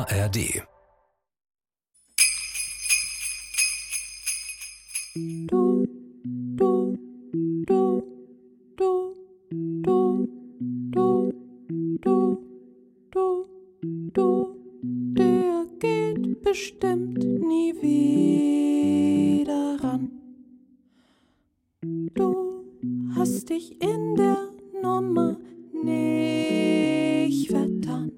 ARD. Du, du, du, du, du, du, du, du, du, der geht bestimmt nie wieder ran. Du hast dich in der Nummer nicht vertan.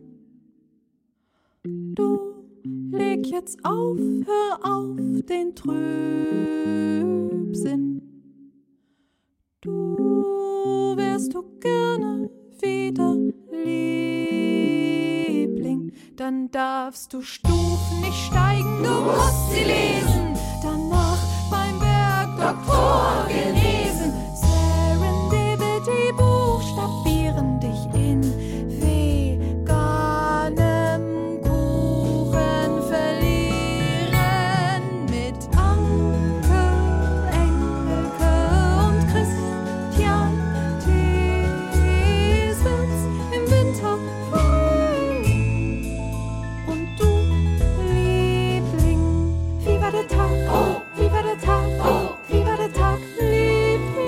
Du leg jetzt auf, hör auf den Trübsinn. Du wärst du gerne wieder Liebling, dann darfst du Stufen nicht steigen, du musst sie lesen, danach beim Bergdoktor gelesen. Serendipity buchstabieren dich in veganem Kuchen verlieren mit Anke, Engelke und Christian Thies wird's im Winter früh. Und du, Liebling, wie war der Tag? Oh, wie war der Tag? Oh, wie war der Tag, Liebling?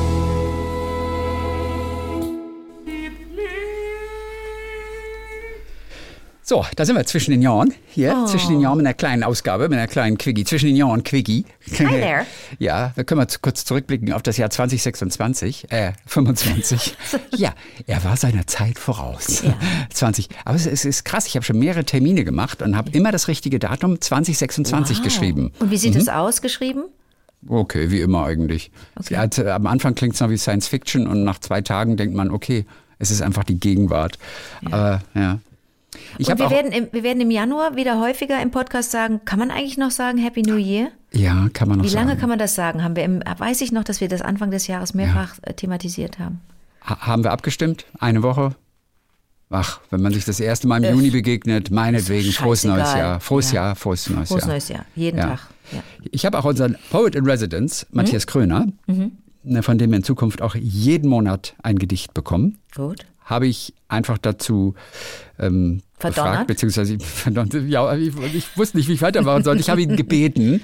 So, da sind wir zwischen den Jahren. Hier, zwischen den Jahren mit einer kleinen Ausgabe, mit einer kleinen Quickie. Zwischen den Jahren Quickie. Hi there. Ja, wir können mal kurz zurückblicken auf das Jahr 2025, 25. Ja, er war seiner Zeit voraus. Ja. 20. Aber es ist krass, ich habe schon mehrere Termine gemacht und habe immer das richtige Datum 2026 geschrieben. Und wie sieht es aus, geschrieben? Okay, wie immer eigentlich. Okay. Ja, am Anfang klingt es noch wie Science Fiction und nach 2 Tagen denkt man, okay, es ist einfach die Gegenwart. Ja. Aber ja. Und wir werden im Januar wieder häufiger im Podcast sagen, kann man eigentlich noch sagen Happy New Year? Ja, kann man noch Wie sagen. lange kann man das sagen? Weiß ich noch, dass wir das Anfang des Jahres mehrfach thematisiert haben. Haben wir abgestimmt? Eine Woche? Ach, wenn man sich das erste Mal im Juni begegnet, meinetwegen, frohes neues Jahr. Frohes Jahr, frohes neues Jahr. Frohes neues Jahr, jeden Tag. Ja. Ich habe auch unseren Poet in Residence, Matthias Kröner, von dem wir in Zukunft auch jeden Monat ein Gedicht bekommen. Gut. Habe ich einfach dazu gefragt, beziehungsweise ja, ich wusste nicht, wie ich weitermachen sollte. Ich habe ihn gebeten,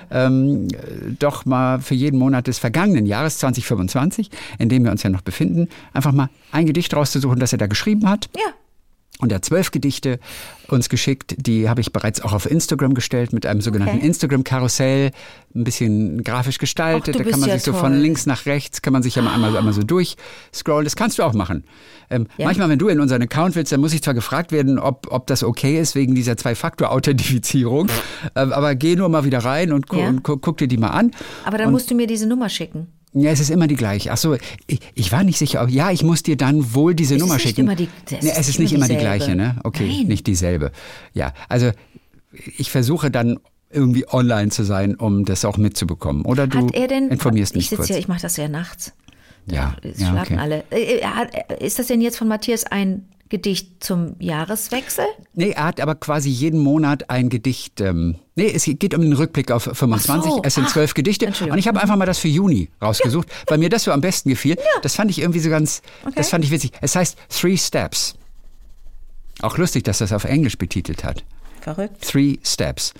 doch mal für jeden Monat des vergangenen Jahres 2025, in dem wir uns ja noch befinden, einfach mal ein Gedicht rauszusuchen, das er da geschrieben hat. Ja. Und er hat 12 Gedichte uns geschickt, die habe ich bereits auch auf Instagram gestellt mit einem sogenannten Instagram-Karussell, ein bisschen grafisch gestaltet. Ach, da kann man sich so von links nach rechts, kann man sich ja mal einmal so durchscrollen. Das kannst du auch machen. Manchmal, wenn du in unseren Account willst, dann muss ich zwar gefragt werden, ob das okay ist wegen dieser 2-Faktor-Authentifizierung, aber geh nur mal wieder rein und guck dir die mal an. Aber dann musst du mir diese Nummer schicken. Ja, es ist immer die gleiche. Ach so, ich war nicht sicher. Ja, ich muss dir dann wohl diese Nummer schicken. Es ist nicht immer die gleiche, ne? Okay, Nein. Nicht dieselbe. Ja, also ich versuche dann irgendwie online zu sein, um das auch mitzubekommen. Oder du informierst mich kurz. Ich mache das ja nachts. Ja, schlafen alle. Ist das denn jetzt von Matthias ein Gedicht zum Jahreswechsel? Nee, er hat aber quasi jeden Monat ein Gedicht. Es geht um den Rückblick auf 25. Es sind 12 Gedichte. Und ich habe einfach mal das für Juni rausgesucht, weil mir das so am besten gefiel. Ja. Das fand ich irgendwie so das fand ich witzig. Es heißt 3 Steps. Auch lustig, dass das auf Englisch betitelt hat. Verrückt. 3 Steps.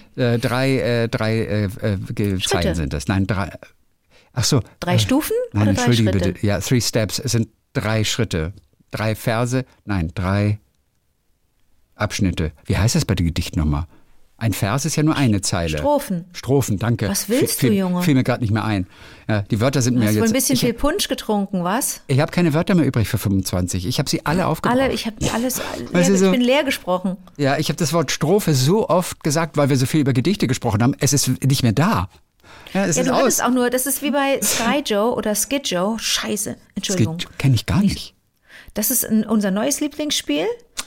3 Zeilen sind das. Nein, 3. Ach so. 3 Stufen? Nein, oder entschuldige 3 Schritte? bitte. Ja, 3 Steps. Es sind 3 Schritte. 3 Verse. Nein, 3 Abschnitte. Wie heißt das bei den Gedichten nochmal? Ein Vers ist ja nur eine Zeile. Strophen, danke. Was willst du, Junge? Fiel mir gerade nicht mehr ein. Ja, die Wörter sind mir jetzt... Hast du ein bisschen viel Punsch getrunken, was? Ich habe keine Wörter mehr übrig für 25. Ich habe sie alle aufgebraucht. Ich habe alles ich bin leer gesprochen. Ja, ich habe das Wort Strophe so oft gesagt, weil wir so viel über Gedichte gesprochen haben. Es ist nicht mehr da. Ja, es ist du aus. hattest auch nur, das ist wie bei Sky Joe oder Skid Joe. Scheiße, Entschuldigung. Kenne ich gar nicht. Das ist unser neues Lieblingsspiel.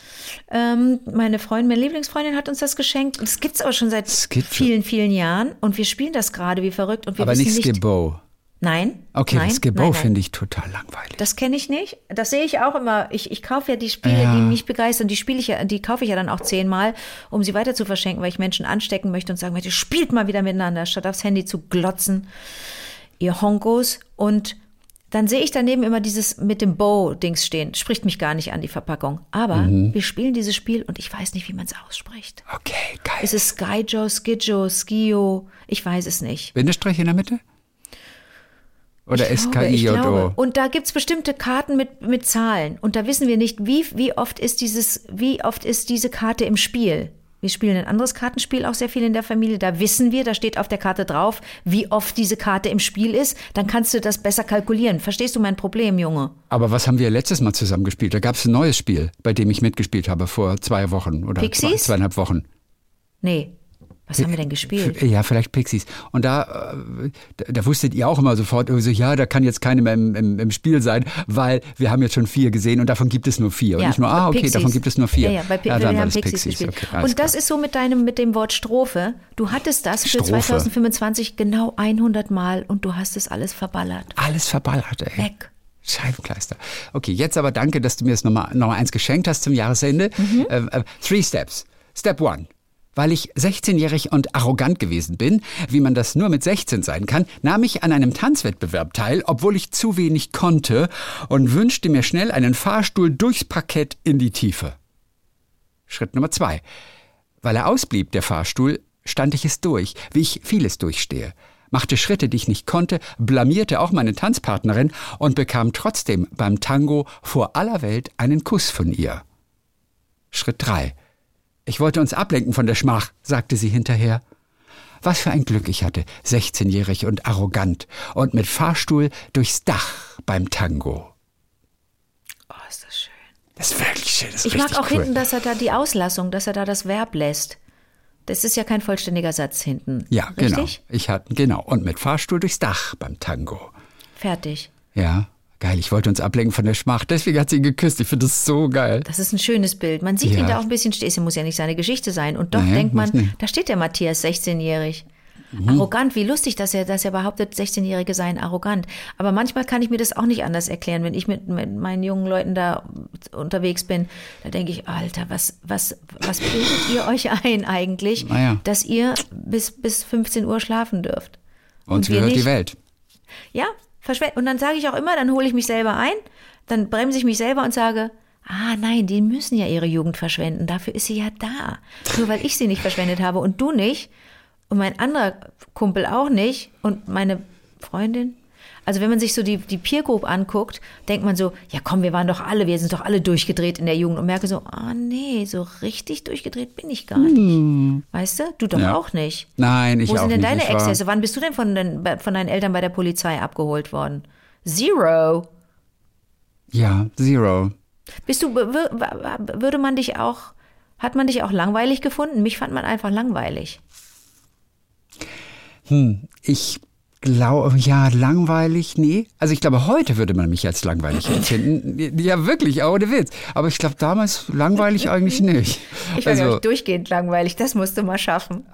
Meine Lieblingsfreundin hat uns das geschenkt. Das gibt es aber schon seit vielen, vielen Jahren. Und wir spielen das gerade wie verrückt. Und wir aber nicht Skibbo. Nein. Okay, nein, Skibbo finde ich total langweilig. Das kenne ich nicht. Das sehe ich auch immer. Ich kaufe ja die Spiele, die mich begeistern. Die kaufe ich ja dann auch 10-mal, um sie weiter zu verschenken, weil ich Menschen anstecken möchte und sagen möchte, spielt mal wieder miteinander, statt aufs Handy zu glotzen. Ihr Honkos. Und dann sehe ich daneben immer dieses mit dem Bow-Dings stehen. Spricht mich gar nicht an, die Verpackung. Aber wir spielen dieses Spiel und ich weiß nicht, wie man es ausspricht. Okay, geil. Ist es Skyjo, Skidjo, Skio? Ich weiß es nicht. Bindestrich in der Mitte? Oder SKIJO? Und da gibt es bestimmte Karten mit Zahlen. Und da wissen wir nicht, wie oft ist diese Karte im Spiel. Wir spielen ein anderes Kartenspiel auch sehr viel in der Familie. Da wissen wir, da steht auf der Karte drauf, wie oft diese Karte im Spiel ist. Dann kannst du das besser kalkulieren. Verstehst du mein Problem, Junge? Aber was haben wir letztes Mal zusammen gespielt? Da gab es ein neues Spiel, bei dem ich mitgespielt habe vor 2 Wochen oder Pixies? 2,5 Wochen. Nee. Was haben wir denn gespielt? Ja, vielleicht Pixies. Und da wusstet ihr auch immer sofort, so, ja, da kann jetzt keine mehr im Spiel sein, weil wir haben jetzt schon 4 gesehen und davon gibt es nur 4. Und nicht nur, okay, Pixies. Davon gibt es nur 4. Ja, wir haben Pixies gespielt. Okay, und das ist so mit dem Wort Strophe. Du hattest das für 2025 genau 100 Mal und du hast es alles verballert. Alles verballert, ey. Weg. Scheibenkleister. Okay, jetzt aber danke, dass du mir jetzt noch mal eins geschenkt hast zum Jahresende. 3 Steps. Step 1. Weil ich 16-jährig und arrogant gewesen bin, wie man das nur mit 16 sein kann, nahm ich an einem Tanzwettbewerb teil, obwohl ich zu wenig konnte und wünschte mir schnell einen Fahrstuhl durchs Parkett in die Tiefe. Schritt Nummer 2. Weil er ausblieb, der Fahrstuhl, stand ich es durch, wie ich vieles durchstehe. Machte Schritte, die ich nicht konnte, blamierte auch meine Tanzpartnerin und bekam trotzdem beim Tango vor aller Welt einen Kuss von ihr. Schritt 3. Ich wollte uns ablenken von der Schmach, sagte sie hinterher. Was für ein Glück ich hatte, 16-jährig und arrogant und mit Fahrstuhl durchs Dach beim Tango. Oh, ist das schön. Das ist wirklich schön, das ist Ich mag auch cool. hinten, dass er da die Auslassung, dass er da das Verb lässt. Das ist ja kein vollständiger Satz hinten. Ja, richtig? Genau. Und mit Fahrstuhl durchs Dach beim Tango. Fertig. Ja. Geil, ich wollte uns ablenken von der Schmach, deswegen hat sie ihn geküsst. Ich finde das so geil. Das ist ein schönes Bild. Man sieht ihn da auch ein bisschen stehen. Es muss ja nicht seine Geschichte sein. Und doch denkt man, da steht der Matthias, 16-jährig. Arrogant, wie lustig, dass er behauptet, 16-Jährige seien arrogant. Aber manchmal kann ich mir das auch nicht anders erklären, wenn ich mit meinen jungen Leuten da unterwegs bin. Da denke ich, Alter, was bildet ihr euch ein eigentlich, dass ihr bis 15 Uhr schlafen dürft? Uns gehört die Welt. Ja, und dann sage ich auch immer, dann hole ich mich selber ein, dann bremse ich mich selber und sage, nein, die müssen ja ihre Jugend verschwenden, dafür ist sie ja da. Nur weil ich sie nicht verschwendet habe und du nicht und mein anderer Kumpel auch nicht und meine Freundin. Also wenn man sich so die Peer Group anguckt, denkt man so, ja komm, wir sind doch alle durchgedreht in der Jugend und merke so, nee, so richtig durchgedreht bin ich gar nicht. Weißt du? Du doch auch nicht. Nein, ich auch nicht. Wo sind denn deine Exzesse? Wann bist du denn von deinen Eltern bei der Polizei abgeholt worden? 0. Ja, 0. Hat man dich auch langweilig gefunden? Mich fand man einfach langweilig. Ich glaube, ja, langweilig, nee. Also ich glaube, heute würde man mich als langweilig empfinden. Ja, wirklich, ohne Witz. Aber ich glaube, damals langweilig eigentlich nicht. Ich war ja durchgehend langweilig, das musst du mal schaffen.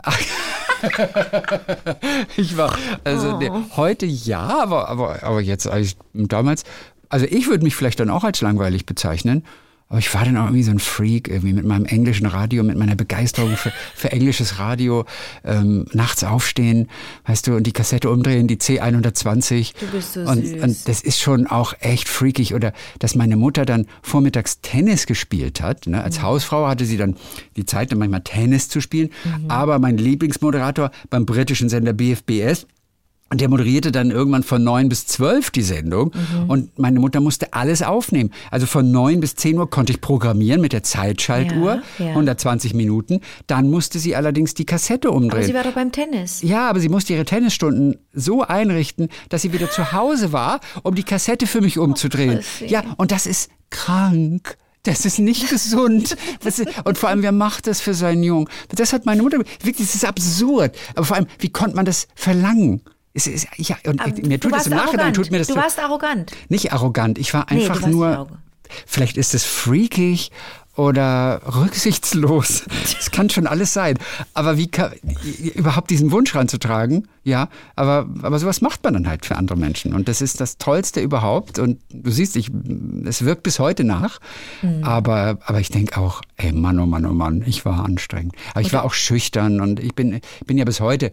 Heute ja, aber jetzt eigentlich damals, also ich würde mich vielleicht dann auch als langweilig bezeichnen. Aber ich war dann auch irgendwie so ein Freak, irgendwie mit meinem englischen Radio, mit meiner Begeisterung für englisches Radio, nachts aufstehen, weißt du, und die Kassette umdrehen, die C120. Du bist so süß. Und das ist schon auch echt freakig. Oder dass meine Mutter dann vormittags Tennis gespielt hat. Ne? Als Hausfrau hatte sie dann die Zeit, manchmal Tennis zu spielen. Aber mein Lieblingsmoderator beim britischen Sender BFBS, und der moderierte dann irgendwann von 9 bis 12 die Sendung. Und meine Mutter musste alles aufnehmen. Also von 9 bis 10 Uhr konnte ich programmieren mit der Zeitschaltuhr, 120 Minuten. Dann musste sie allerdings die Kassette umdrehen. Aber sie war doch beim Tennis. Ja, aber sie musste ihre Tennisstunden so einrichten, dass sie wieder zu Hause war, um die Kassette für mich umzudrehen. Ja, und das ist krank. Das ist nicht gesund. Und vor allem, wer macht das für seinen Jungen? Das hat meine Mutter, wirklich, das ist absurd. Aber vor allem, wie konnte man das verlangen? Mir tut es im Nachhinein, tut mir das. Du warst arrogant. Nicht arrogant, ich war einfach nur, vielleicht ist es freakig oder rücksichtslos. Das kann schon alles sein. Aber überhaupt diesen Wunsch ranzutragen, ja, aber sowas macht man dann halt für andere Menschen. Und das ist das Tollste überhaupt. Und du siehst, es wirkt bis heute nach. Aber ich denke auch, ey, Mann, oh Mann, oh Mann, ich war anstrengend. Aber ich war auch schüchtern und ich bin ja bis heute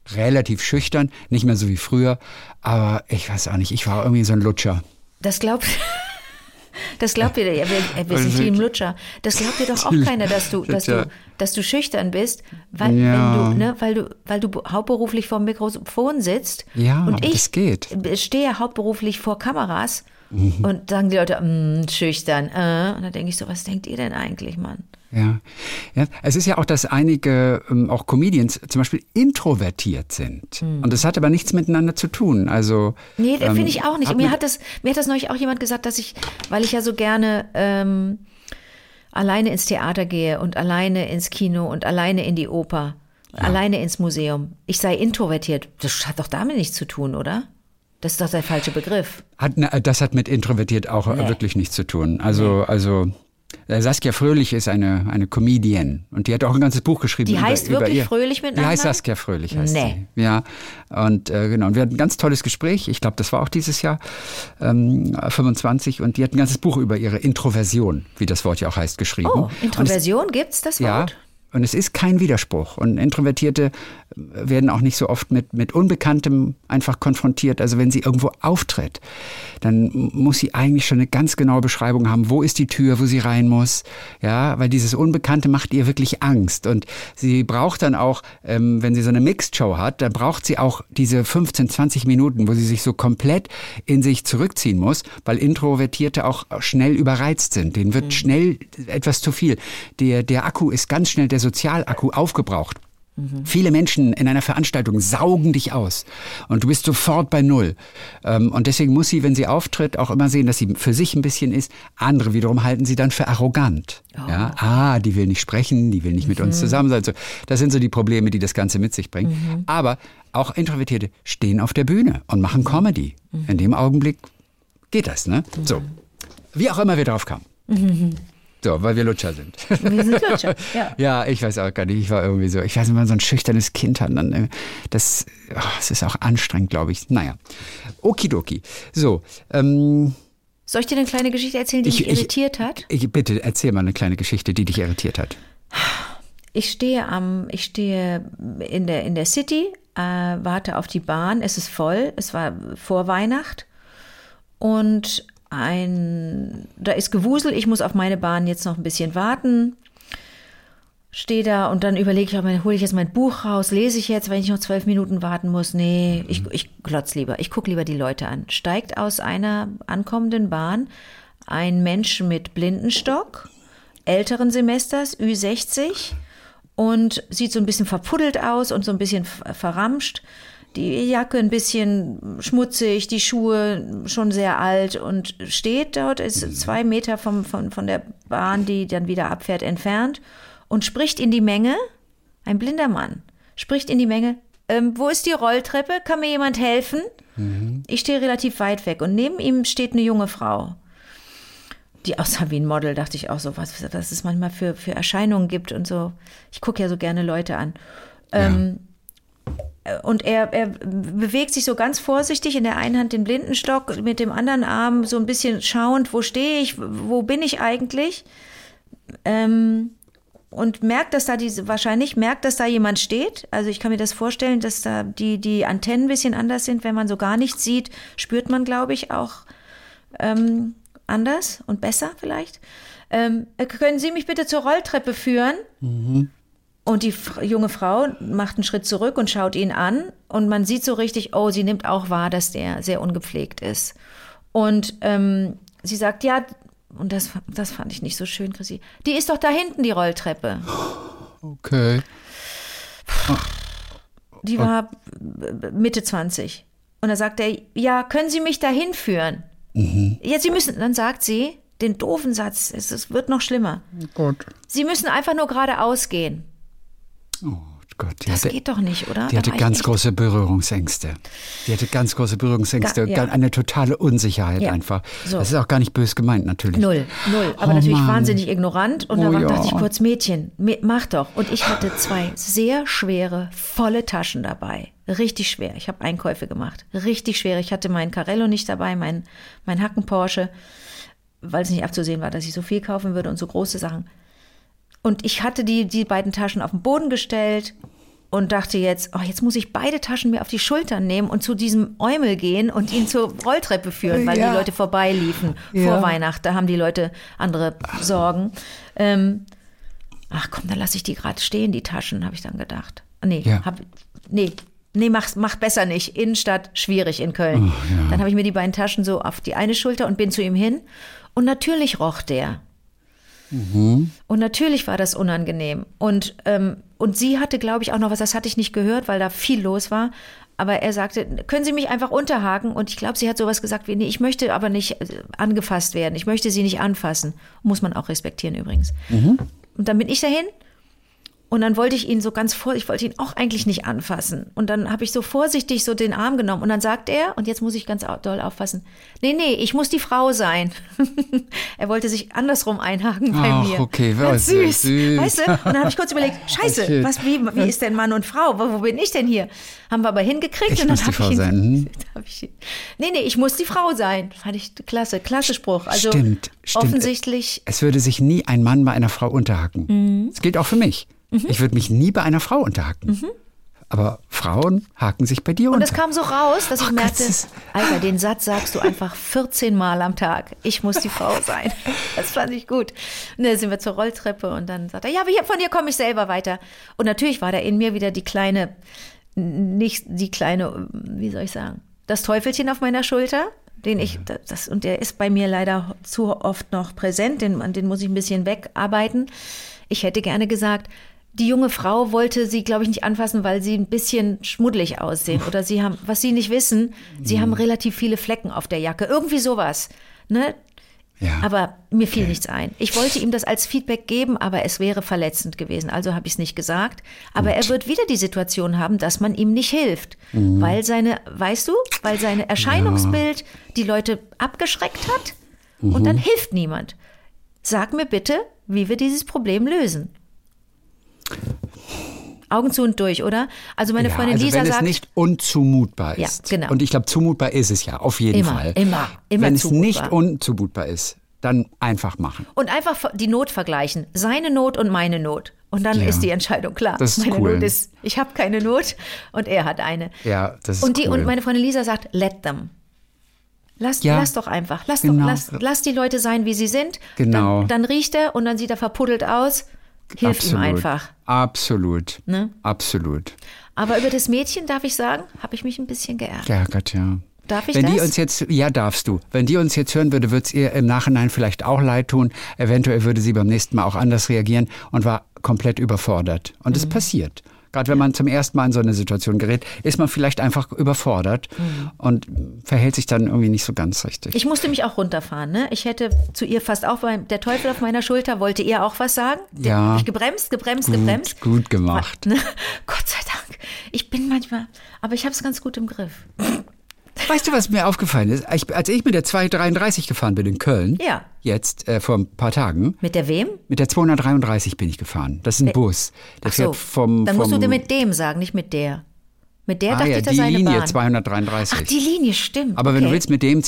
relativ schüchtern, nicht mehr so wie früher, aber ich weiß auch nicht, ich war irgendwie so ein Lutscher. Das glaubt ihr, wir sind Team Lutscher. Das glaubt dir doch auch keiner, dass du schüchtern bist, weil du hauptberuflich vor dem Mikrofon sitzt. Ja, und das geht. Ich stehe hauptberuflich vor Kameras und sagen die Leute, schüchtern. Und dann denke ich so, was denkt ihr denn eigentlich, Mann? Ja, es ist ja auch, dass einige auch Comedians zum Beispiel introvertiert sind. Und das hat aber nichts miteinander zu tun. Also, nee, finde ich auch nicht. Mir hat das neulich auch jemand gesagt, dass weil ich ja so gerne alleine ins Theater gehe und alleine ins Kino und alleine in die Oper, alleine ins Museum. Ich sei introvertiert. Das hat doch damit nichts zu tun, oder? Das ist doch der falsche Begriff. Das hat mit introvertiert auch wirklich nichts zu tun. Also Saskia Fröhlich ist eine Comedian und die hat auch ein ganzes Buch geschrieben. Die heißt wirklich Fröhlich mit Nachnamen? Die heißt Saskia Fröhlich, heißt sie. Ja, und genau. Und wir hatten ein ganz tolles Gespräch. Ich glaube, das war auch dieses Jahr 25 und die hat ein ganzes Buch über ihre Introversion, wie das Wort ja auch heißt, geschrieben. Oh, Introversion, gibt's das Wort? Ja. Und es ist kein Widerspruch. Und Introvertierte werden auch nicht so oft mit Unbekanntem einfach konfrontiert. Also wenn sie irgendwo auftritt, dann muss sie eigentlich schon eine ganz genaue Beschreibung haben, wo ist die Tür, wo sie rein muss. Ja, weil dieses Unbekannte macht ihr wirklich Angst. Und sie braucht dann auch, wenn sie so eine Mixed-Show hat, dann braucht sie auch diese 15, 20 Minuten, wo sie sich so komplett in sich zurückziehen muss, weil Introvertierte auch schnell überreizt sind. Denen wird schnell etwas zu viel. Der Akku ist ganz schnell, der Sozialakku aufgebraucht. Viele Menschen in einer Veranstaltung saugen dich aus und du bist sofort bei Null. Und deswegen muss sie, wenn sie auftritt, auch immer sehen, dass sie für sich ein bisschen ist. Andere wiederum halten sie dann für arrogant. Oh. Ja, die will nicht sprechen, die will nicht mit uns zusammen sein. Das sind so die Probleme, die das Ganze mit sich bringt. Aber auch Introvertierte stehen auf der Bühne und machen Comedy. In dem Augenblick geht das, ne? So, wie auch immer wir drauf kamen. So, weil wir Lutscher sind. Wir sind Lutscher, ja. Ja, ich weiß auch gar nicht, ich war irgendwie so, ich weiß nicht, wenn man so ein schüchternes Kind hat, dann, das ist auch anstrengend, glaube ich. Naja, okidoki. So, soll ich dir eine kleine Geschichte erzählen, die dich irritiert hat? Bitte, erzähl mal eine kleine Geschichte, die dich irritiert hat. Ich stehe in der City, warte auf die Bahn, es ist voll, es war vor Weihnacht und da ist Gewusel, ich muss auf meine Bahn jetzt noch ein bisschen warten, stehe da und dann überlege ich, hole ich jetzt mein Buch raus, lese ich jetzt, wenn ich noch 12 Minuten warten muss? Nee, ich glotz lieber, ich gucke lieber die Leute an. Steigt aus einer ankommenden Bahn ein Mensch mit Blindenstock, älteren Semesters, Ü60 und sieht so ein bisschen verpuddelt aus und so ein bisschen verramscht. Die Jacke ein bisschen schmutzig, die Schuhe schon sehr alt und steht dort, ist 2 Meter von der Bahn, die dann wieder abfährt, entfernt und spricht in die Menge, ein blinder Mann, spricht in die Menge, wo ist die Rolltreppe, kann mir jemand helfen? Ich stehe relativ weit weg und neben ihm steht eine junge Frau, die aussah wie ein Model, dachte ich auch so, was es manchmal für Erscheinungen gibt und so. Ich gucke ja so gerne Leute an. Und er bewegt sich so ganz vorsichtig, in der einen Hand den Blindenstock, mit dem anderen Arm so ein bisschen schauend, wo stehe ich, wo bin ich eigentlich? Und merkt, dass da jemand steht. Also ich kann mir das vorstellen, dass da die Antennen ein bisschen anders sind. Wenn man so gar nichts sieht, spürt man, glaube ich, auch anders und besser vielleicht. Können Sie mich bitte zur Rolltreppe führen? Und die junge Frau macht einen Schritt zurück und schaut ihn an. Und man sieht so richtig, sie nimmt auch wahr, dass der sehr ungepflegt ist. Und sie sagt, ja, und das fand ich nicht so schön, Chrissy. Die ist doch da hinten, die Rolltreppe. Okay. Die war Mitte 20. Und da sagt er, ja, können Sie mich da hinführen? Ja, Sie müssen, dann sagt sie den doofen Satz, es wird noch schlimmer. Gut. Sie müssen einfach nur geradeaus gehen. Oh Gott. Das geht doch nicht, oder? Die hatte ganz große Berührungsängste. Eine totale Unsicherheit einfach. So. Das ist auch gar nicht böse gemeint, natürlich. Null. Aber natürlich wahnsinnig ignorant. Und da dachte ich kurz, Mädchen, mach doch. Und ich hatte 2 sehr schwere, volle Taschen dabei. Richtig schwer. Ich habe Einkäufe gemacht. Richtig schwer. Ich hatte meinen Carrello nicht dabei, mein Hacken-Porsche, weil es nicht abzusehen war, dass ich so viel kaufen würde und so große Sachen. Und ich hatte die beiden Taschen auf den Boden gestellt und dachte jetzt muss ich beide Taschen mir auf die Schultern nehmen und zu diesem Eumel gehen und ihn zur Rolltreppe führen, weil die Leute vorbeiliefen vor Weihnachten. Da haben die Leute andere Sorgen. Ach komm, dann lasse ich die gerade stehen, die Taschen, habe ich dann gedacht. Nee, mach besser nicht. Innenstadt, schwierig in Köln. Oh, ja. Dann habe ich mir die beiden Taschen so auf die eine Schulter und bin zu ihm hin. Und natürlich roch der. Mhm. Und natürlich war das unangenehm. Und sie hatte, glaube ich, auch noch was, das hatte ich nicht gehört, weil da viel los war. Aber er sagte, können Sie mich einfach unterhaken? Und ich glaube, sie hat sowas gesagt wie, nee, ich möchte aber nicht angefasst werden. Ich möchte Sie nicht anfassen. Muss man auch respektieren übrigens. Mhm. Und dann bin ich dahin. Und dann wollte ich ihn so ich wollte ihn auch eigentlich nicht anfassen. Und dann habe ich so vorsichtig so den Arm genommen. Und dann sagt er, und jetzt muss ich ganz doll aufpassen, nee, ich muss die Frau sein. Er wollte sich andersrum einhaken bei mir. Ach, okay, was süß. Weißt du? Und dann habe ich kurz überlegt, scheiße, wie ist denn Mann und Frau? Wo bin ich denn hier? Haben wir aber hingekriegt. Ich muss die Frau sein. Nee, ich muss die Frau sein. Fand ich klasse Spruch. Also stimmt. Offensichtlich. Es würde sich nie ein Mann bei einer Frau unterhaken. Das gilt auch für mich. Ich würde mich nie bei einer Frau unterhaken. Aber Frauen haken sich bei dir unter. Und es kam so raus, dass ich merkte, Alter, den Satz sagst du einfach 14 Mal am Tag. Ich muss die Frau sein. Das fand ich gut. Und dann sind wir zur Rolltreppe und dann sagt er, ja, von dir komme ich selber weiter. Und natürlich war da in mir wieder wie soll ich sagen, das Teufelchen auf meiner Schulter, und der ist bei mir leider zu oft noch präsent, den muss ich ein bisschen wegarbeiten. Ich hätte gerne gesagt, die junge Frau wollte sie, glaube ich, nicht anfassen, weil sie ein bisschen schmuddelig aussehen. Oder was sie nicht wissen, sie haben relativ viele Flecken auf der Jacke. Irgendwie sowas. Ne? Ja. Aber mir fiel nichts ein. Ich wollte ihm das als Feedback geben, aber es wäre verletzend gewesen. Also habe ich es nicht gesagt. Aber er wird wieder die Situation haben, dass man ihm nicht hilft. Weil sein Erscheinungsbild die Leute abgeschreckt hat. Und dann hilft niemand. Sag mir bitte, wie wir dieses Problem lösen. Augen zu und durch, oder? Also meine Freundin Lisa sagt... wenn es nicht unzumutbar ist. Ja, genau. Und ich glaube, zumutbar ist es ja, auf jeden Fall. Immer wenn es zumutbar. nicht unzumutbar ist, dann einfach machen. Und einfach die Not vergleichen. Seine Not und meine Not. Und dann ist die Entscheidung klar. Das ist meine cool. Not ist, ich habe keine Not und er hat eine. Ja, das ist cool. Und meine Freundin Lisa sagt, let them. Lass doch einfach. Lass die Leute sein, wie sie sind. Genau. Dann riecht er und dann sieht er verpuddelt aus. Hilft ihm einfach. Absolut. Ne? Absolut. Aber über das Mädchen, darf ich sagen, habe ich mich ein bisschen geärgert. Geärgert, ja. Darf ich Wenn das? die uns jetzt, ja, darfst du. Wenn die uns jetzt hören würde, würde es ihr im Nachhinein vielleicht auch leid tun. Eventuell würde sie beim nächsten Mal auch anders reagieren und war komplett überfordert. Und es passiert. Gerade wenn man zum ersten Mal in so eine Situation gerät, ist man vielleicht einfach überfordert und verhält sich dann irgendwie nicht so ganz richtig. Ich musste mich auch runterfahren. Ne? Ich hätte zu ihr fast auch, der Teufel auf meiner Schulter, wollte ihr auch was sagen. Ja. Hab ich gebremst. Gut gemacht. Gott sei Dank. Ich bin manchmal, aber ich habe es ganz gut im Griff. Weißt du, was mir aufgefallen ist? Als ich mit der 233 gefahren bin in Köln, jetzt vor ein paar Tagen. Mit der wem? Mit der 233 bin ich gefahren. Das ist ein Bus. Der fährt dann musst du dir mit dem sagen, nicht mit der. Mit der dachte ich, das sei eine Bahn. Die Linie 233. Ach, die Linie, stimmt. Aber wenn du willst, mit dem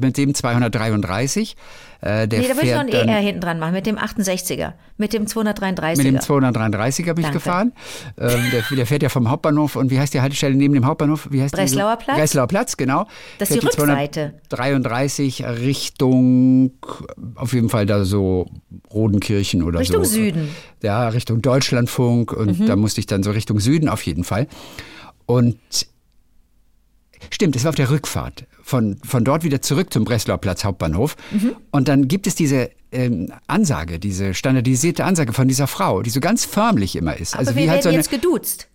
233, da würde ich noch ein ER hinten dran machen, mit dem 68er, mit dem 233er. Mit dem 233er bin ich gefahren. Der fährt ja vom Hauptbahnhof, und wie heißt die Haltestelle neben dem Hauptbahnhof? Wie heißt Breslauer Platz? Breslauer Platz, genau. Das ist die Rückseite. 233 Richtung, auf jeden Fall da so Rodenkirchen oder Richtung so. Richtung Süden. Ja, Richtung Deutschlandfunk, und da musste ich dann so Richtung Süden auf jeden Fall. Und stimmt, es war auf der Rückfahrt von dort wieder zurück zum Breslauer Platz Hauptbahnhof. Und dann gibt es diese Ansage, diese standardisierte Ansage von dieser Frau, die so ganz förmlich immer ist. Aber also wir werden jetzt geduzt.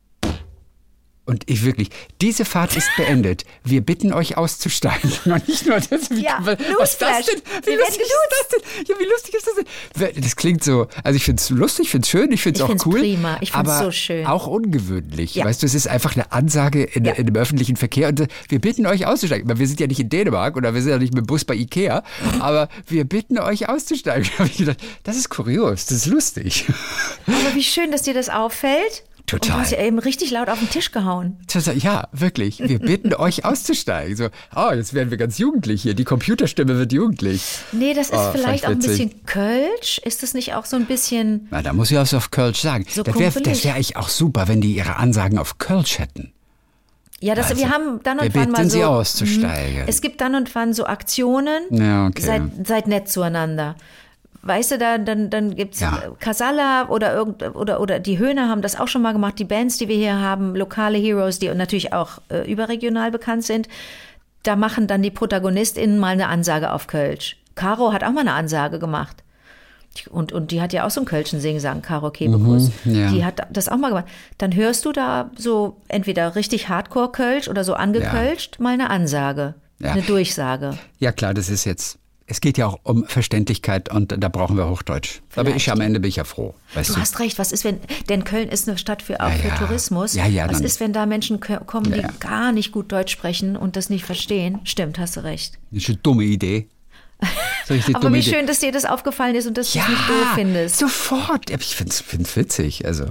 Und ich wirklich, diese Fahrt ist beendet. Wir bitten euch auszusteigen. Und nicht nur das. Was ist das denn? Wie lustig ist das denn? Ja, wie lustig ist das denn? Das klingt so, also ich finde es lustig, ich finde es schön, ich finde es auch cool. Prima. Ich finde es so schön. Auch ungewöhnlich. Ja. Weißt du, es ist einfach eine Ansage in dem öffentlichen Verkehr. Und wir bitten euch auszusteigen. Wir sind ja nicht in Dänemark oder wir sind ja nicht mit dem Bus bei Ikea, aber wir bitten euch auszusteigen. Da habe ich gedacht, das ist kurios, das ist lustig. Aber wie schön, dass dir das auffällt. Total. Und du hast ja eben richtig laut auf den Tisch gehauen. Ja, wirklich. Wir bitten euch auszusteigen. So, jetzt werden wir ganz jugendlich hier. Die Computerstimme wird jugendlich. Nee, das ist vielleicht auch ein bisschen Kölsch. Ist das nicht auch so ein bisschen... Na, da muss ich was auf Kölsch sagen. So das wäre eigentlich auch super, wenn die ihre Ansagen auf Kölsch hätten. Ja, wir haben dann und wann mal so... Sie auszusteigen. Es gibt dann und wann so Aktionen. Ja, okay. Seid nett zueinander. Weißt du, dann gibt's Casalla oder die Höhner haben das auch schon mal gemacht. Die Bands, die wir hier haben, lokale Heroes, die natürlich auch überregional bekannt sind, da machen dann die ProtagonistInnen mal eine Ansage auf Kölsch. Caro hat auch mal eine Ansage gemacht. Und die hat ja auch so einen Kölschen Singsang, Caro Kebekus. Die hat das auch mal gemacht. Dann hörst du da so entweder richtig Hardcore-Kölsch oder so angekölscht mal eine Ansage, eine Durchsage. Ja klar, das ist jetzt... Es geht ja auch um Verständlichkeit und da brauchen wir Hochdeutsch. Vielleicht. Aber am Ende bin ich ja froh. Du hast recht, was ist, denn Köln ist eine Stadt für Tourismus. Was ist, wenn da Menschen kommen, die gar nicht gut Deutsch sprechen und das nicht verstehen? Stimmt, hast du recht. Das ist eine dumme Idee. Aber wie schön, dass dir das aufgefallen ist und dass du es nicht doof findest. Sofort. Ich finde es witzig. Also.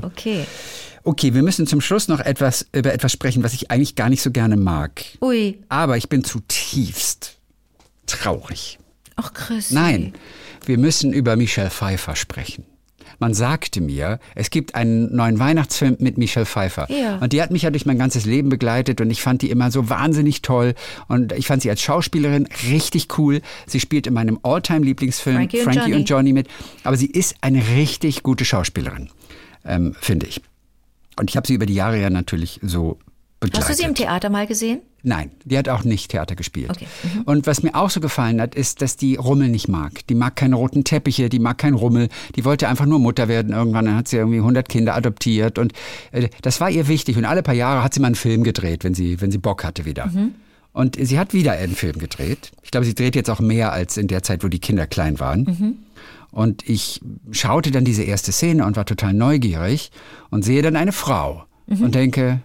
Okay, wir müssen zum Schluss noch über etwas sprechen, was ich eigentlich gar nicht so gerne mag. Ui. Aber ich bin zutiefst traurig. Ach, Chris. Nein, wir müssen über Michelle Pfeiffer sprechen. Man sagte mir, es gibt einen neuen Weihnachtsfilm mit Michelle Pfeiffer. Ja. Und die hat mich ja durch mein ganzes Leben begleitet und ich fand die immer so wahnsinnig toll. Und ich fand sie als Schauspielerin richtig cool. Sie spielt in meinem All-Time-Lieblingsfilm Frankie und Johnny mit. Aber sie ist eine richtig gute Schauspielerin, finde ich. Und ich habe sie über die Jahre ja natürlich so begleitet. Hast du sie im Theater mal gesehen? Nein, die hat auch nicht Theater gespielt. Okay. Und was mir auch so gefallen hat, ist, dass die Rummel nicht mag. Die mag keine roten Teppiche, die mag keinen Rummel. Die wollte einfach nur Mutter werden irgendwann. Dann hat sie irgendwie 100 Kinder adoptiert und das war ihr wichtig. Und alle paar Jahre hat sie mal einen Film gedreht, wenn sie Bock hatte wieder. Und sie hat wieder einen Film gedreht. Ich glaube, sie dreht jetzt auch mehr als in der Zeit, wo die Kinder klein waren. Und ich schaute dann diese erste Szene und war total neugierig und sehe dann eine Frau und denke...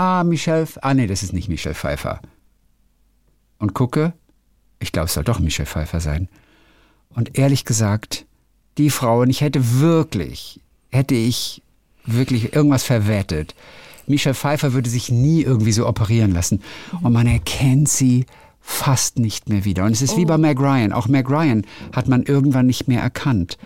nee, das ist nicht Michelle Pfeiffer. Und gucke, ich glaube, es soll doch Michelle Pfeiffer sein. Und ehrlich gesagt, die Frau, und hätte ich wirklich irgendwas verwettet. Michelle Pfeiffer würde sich nie irgendwie so operieren lassen. Und man erkennt sie fast nicht mehr wieder. Und es ist wie bei Meg Ryan. Auch Meg Ryan hat man irgendwann nicht mehr erkannt.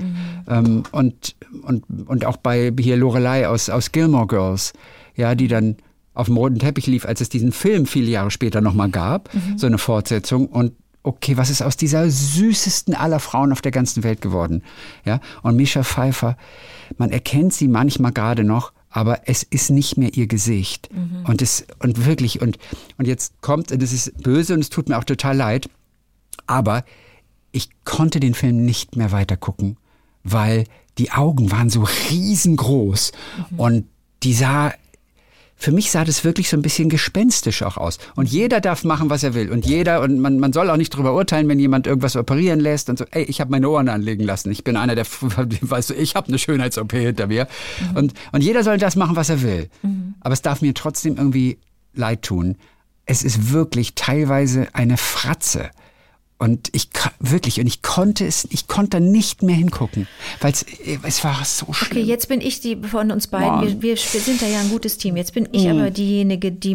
Und auch bei hier Lorelei aus Gilmore Girls, ja, die dann auf dem roten Teppich lief, als es diesen Film viele Jahre später nochmal gab, so eine Fortsetzung. Und okay, was ist aus dieser süßesten aller Frauen auf der ganzen Welt geworden? Ja, und Michelle Pfeiffer, man erkennt sie manchmal gerade noch, aber es ist nicht mehr ihr Gesicht. Und jetzt kommt, und es ist böse und es tut mir auch total leid, aber ich konnte den Film nicht mehr weiter gucken, weil die Augen waren so riesengroß und für mich sah das wirklich so ein bisschen gespenstisch auch aus. Und jeder darf machen, was er will. Und man soll auch nicht darüber urteilen, wenn jemand irgendwas operieren lässt und so, ich habe meine Ohren anlegen lassen. Ich bin einer ich habe eine Schönheits-OP hinter mir. Und jeder soll das machen, was er will. Aber es darf mir trotzdem irgendwie leid tun. Es ist wirklich teilweise eine Fratze. Und ich konnte da nicht mehr hingucken, weil es war so schlimm. Okay, jetzt bin ich die von uns beiden, wir sind da ja ein gutes Team. Jetzt bin ich aber diejenige, die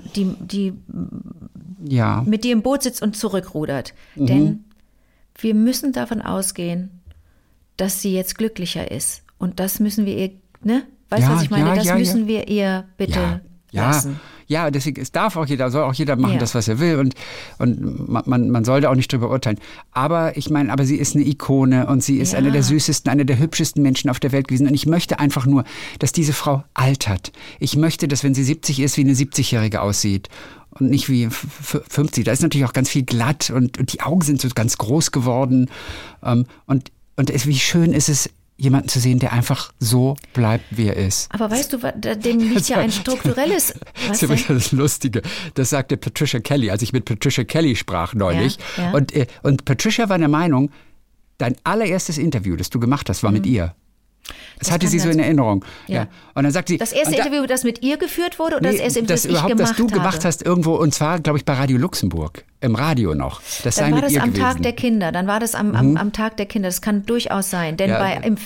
mit dir im Boot sitzt und zurückrudert. Denn wir müssen davon ausgehen, dass sie jetzt glücklicher ist. Und das müssen wir ihr, ne? Weißt du, was ich meine? Das müssen wir ihr bitte lassen. Ja, deswegen, soll auch jeder machen, das, was er will und man sollte auch nicht drüber urteilen. Aber sie ist eine Ikone und sie ist eine der süßesten, eine der hübschesten Menschen auf der Welt gewesen und ich möchte einfach nur, dass diese Frau altert. Ich möchte, dass wenn sie 70 ist, wie eine 70-Jährige aussieht und nicht wie 50. Da ist natürlich auch ganz viel glatt und die Augen sind so ganz groß geworden wie schön ist es, jemanden zu sehen, der einfach so bleibt, wie er ist. Aber weißt du, dem liegt ja ein strukturelles... Das ist ja das Lustige. Das sagte Patricia Kelly, als ich mit Patricia Kelly sprach neulich. Ja. Und Patricia war der Meinung, dein allererstes Interview, das du gemacht hast, war mit ihr. Das hatte sie so in Erinnerung. Ja. Und dann sagt sie... Das erste Interview, das mit ihr geführt wurde oder das erste Interview, das überhaupt, das du gemacht hast irgendwo, und zwar, glaube ich, bei Radio Luxemburg, im Radio noch. Das sei mit ihr gewesen. Dann war das am Tag der Kinder, am Tag der Kinder, das kann durchaus sein. Denn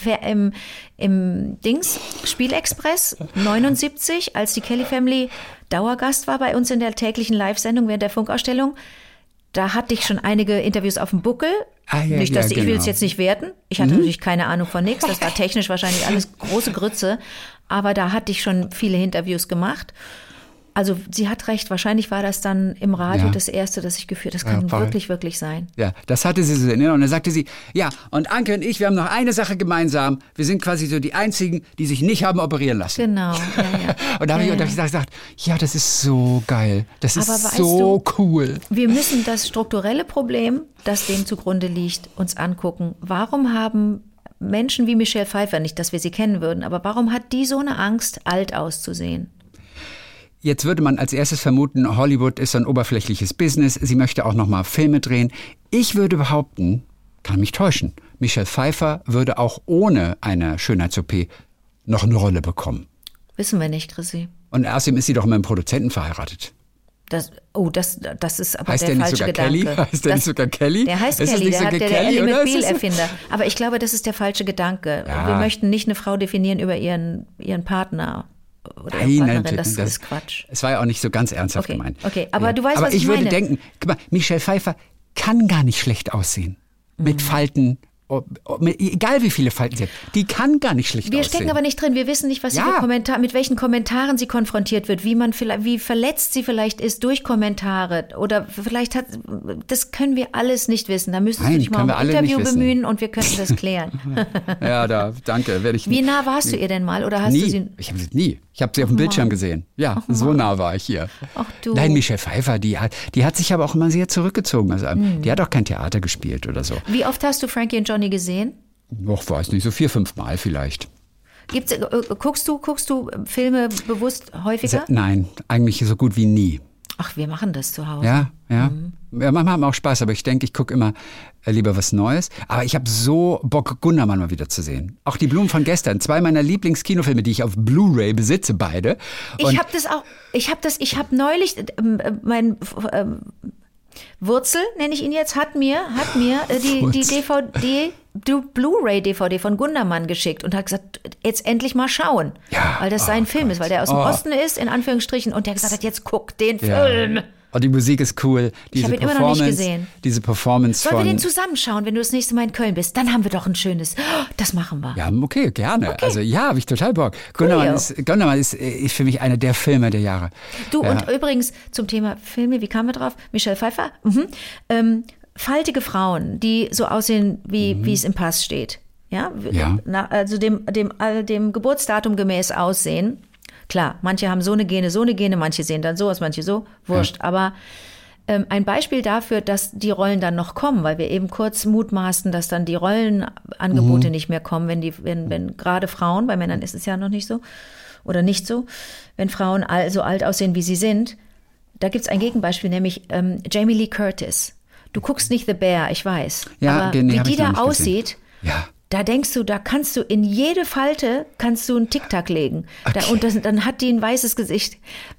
im Spielexpress 79, als die Kelly Family Dauergast war bei uns in der täglichen Live-Sendung während der Funkausstellung, da hatte ich schon einige Interviews auf dem Buckel. Ich will es jetzt nicht werten. Ich hatte natürlich keine Ahnung von nichts. Das war technisch wahrscheinlich alles große Grütze. Aber da hatte ich schon viele Interviews gemacht. Also sie hat recht, wahrscheinlich war das dann im Radio das erste, das ich geführt habe. Das kann wirklich, wirklich sein. Ja, das hatte sie so in Erinnerung. Und dann sagte sie, ja, und Anke und ich, wir haben noch eine Sache gemeinsam. Wir sind quasi so die Einzigen, die sich nicht haben operieren lassen. Genau, Und da habe ich gesagt, ja, das ist so geil. Das ist so cool. Wir müssen das strukturelle Problem, das dem zugrunde liegt, uns angucken. Warum haben Menschen wie Michelle Pfeiffer, nicht, dass wir sie kennen würden, aber warum hat die so eine Angst, alt auszusehen? Jetzt würde man als erstes vermuten, Hollywood ist ein oberflächliches Business. Sie möchte auch noch mal Filme drehen. Ich würde behaupten, kann mich täuschen, Michelle Pfeiffer würde auch ohne eine Schönheits-OP noch eine Rolle bekommen. Wissen wir nicht, Chrissy. Und außerdem ist sie doch mit einem Produzenten verheiratet. Das ist aber heißt der falsche Gedanke. Kelly? Heißt der nicht sogar Kelly? Der heißt Kelly, der Ally McBeal-Erfinder. Aber ich glaube, das ist der falsche Gedanke. Ja. Wir möchten nicht eine Frau definieren über ihren Partner. Oder Partnerin, das ist Quatsch. Es war ja auch nicht so ganz ernsthaft gemeint. Okay, aber du weißt, was ich meine. Aber ich würde denken, guck mal, Michelle Pfeiffer kann gar nicht schlecht aussehen. Mit Falten, egal wie viele Falten sie hat, die kann gar nicht schlecht aussehen. Wir stecken aber nicht drin, wir wissen nicht, was sie mit welchen Kommentaren sie konfrontiert wird, wie verletzt sie vielleicht ist durch Kommentare oder vielleicht das können wir alles nicht wissen. Da müsstest du dich mal um ein Interview bemühen und wir könnten das klären. Ja, danke. Wie nah warst du ihr denn mal oder hast du sie? Ich habe sie nie. Ich habe sie auf dem Bildschirm gesehen. Ja, so nah war ich hier. Ach du. Nein, Michelle Pfeiffer, die hat sich aber auch immer sehr zurückgezogen. Also, die hat auch kein Theater gespielt oder so. Wie oft hast du Frankie und Johnny gesehen? Ich weiß nicht, so 4-5 Mal vielleicht. Guckst du Filme bewusst häufiger? Nein, eigentlich so gut wie nie. Ach, wir machen das zu Hause. Ja. Ja, manchmal haben wir auch Spaß, aber ich denke, ich gucke immer lieber was Neues. Aber ich habe so Bock, Gundermann mal wieder zu sehen. Auch die Blumen von gestern, 2 meiner Lieblingskinofilme, die ich auf Blu-ray besitze, beide. Und ich habe neulich, mein Wurzel, nenne ich ihn jetzt, hat mir die Blu-ray-DVD von Gundermann geschickt und hat gesagt, jetzt endlich mal schauen, weil das sein Film ist, weil der aus dem Osten ist, in Anführungsstrichen, und der gesagt hat, jetzt guck den Film. Oh, die Musik ist cool. Ich habe ihn immer noch nicht gesehen. Diese Performance Sollen wir den zusammenschauen, wenn du das nächste Mal in Köln bist? Dann haben wir doch ein schönes. Das machen wir. Ja, okay, gerne. Okay. Also ja, habe ich total Bock. Gundermann ist für mich einer der Filme der Jahre. Du, und übrigens zum Thema Filme, wie kamen wir drauf? Michelle Pfeiffer. Faltige Frauen, die so aussehen, wie es im Pass steht. Ja? Also dem Geburtsdatum gemäß aussehen. Klar, manche haben so eine Gene, manche sehen dann so aus, manche so, wurscht. Ja. Aber ein Beispiel dafür, dass die Rollen dann noch kommen, weil wir eben kurz mutmaßen, dass dann die Rollenangebote nicht mehr kommen, wenn gerade Frauen, bei Männern ist es ja noch nicht so, oder nicht so, wenn Frauen so alt aussehen, wie sie sind, da gibt es ein Gegenbeispiel, nämlich Jamie Lee Curtis. Du guckst nicht The Bear, ich weiß, aber wie die da aussieht, da denkst du, da kannst du in jede Falte einen Tic-Tac legen. Okay. Und dann hat die ein weißes Gesicht.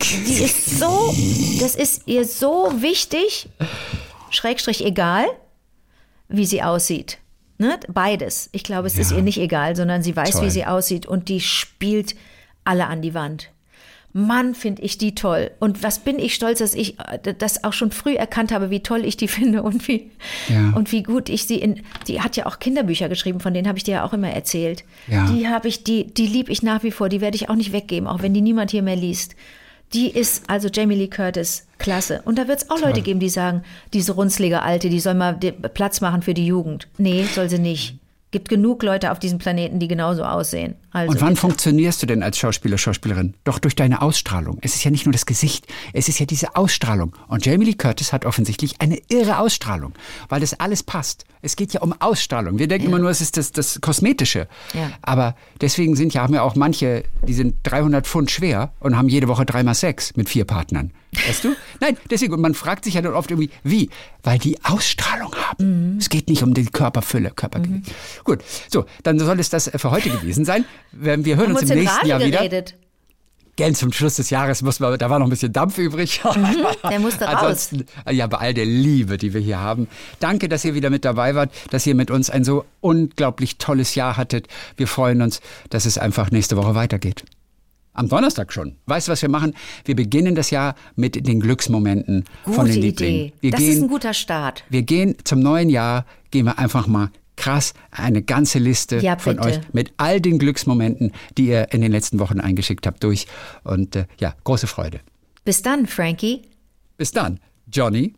Das ist ihr so wichtig, / egal, wie sie aussieht. Ne? Beides. Ich glaube, es ist ihr nicht egal, sondern sie weiß, wie sie aussieht und die spielt alle an die Wand. Mann, finde ich die toll. Und was bin ich stolz, dass ich das auch schon früh erkannt habe, wie toll ich die finde und wie gut ich sie die hat ja auch Kinderbücher geschrieben, von denen habe ich dir ja auch immer erzählt. Ja. Die liebe ich nach wie vor, die werde ich auch nicht weggeben, auch wenn die niemand hier mehr liest. Die ist also Jamie Lee Curtis, klasse. Und da wird es auch Leute geben, die sagen, diese runzlige Alte, die soll mal Platz machen für die Jugend. Nee, soll sie nicht. Gibt genug Leute auf diesem Planeten, die genauso aussehen. Also und wann funktionierst du denn als Schauspieler, Schauspielerin? Doch durch deine Ausstrahlung. Es ist ja nicht nur das Gesicht, es ist ja diese Ausstrahlung. Und Jamie Lee Curtis hat offensichtlich eine irre Ausstrahlung, weil das alles passt. Es geht ja um Ausstrahlung. Wir denken immer nur, es ist das Kosmetische. Ja. Aber deswegen haben ja auch manche, die sind 300 Pfund schwer und haben jede Woche 3-mal Sex mit 4 Partnern. Weißt du? Nein, deswegen. Und man fragt sich ja dann oft irgendwie, wie? Weil die Ausstrahlung haben. Es geht nicht um die Körperfülle, Körpergewicht. Gut, so, dann soll es das für heute gewesen sein. Wir hören uns im nächsten Jahr wieder. Gern zum Schluss des Jahres da war noch ein bisschen Dampf übrig. Der musste raus. Ansonsten, ja, bei all der Liebe, die wir hier haben. Danke, dass ihr wieder mit dabei wart, dass ihr mit uns ein so unglaublich tolles Jahr hattet. Wir freuen uns, dass es einfach nächste Woche weitergeht. Am Donnerstag schon. Weißt du, was wir machen? Wir beginnen das Jahr mit den Glücksmomenten von den Lieblingen. Das ist ein guter Start. Wir gehen zum neuen Jahr, gehen wir einfach mal krass eine ganze Liste von euch mit all den Glücksmomenten, die ihr in den letzten Wochen eingeschickt habt, durch. Und große Freude. Bis dann, Frankie. Bis dann, Johnny.